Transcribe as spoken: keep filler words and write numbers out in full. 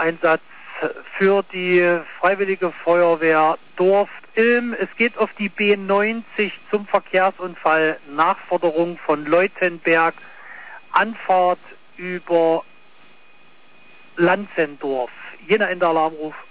Alarmeinsatz für die Freiwillige Feuerwehr Dorf Ilm. Es geht auf die B neunzig zum Verkehrsunfall, Nachforderung von Leutenberg, Anfahrt über Lanzendorf. Jener in der Alarmruf.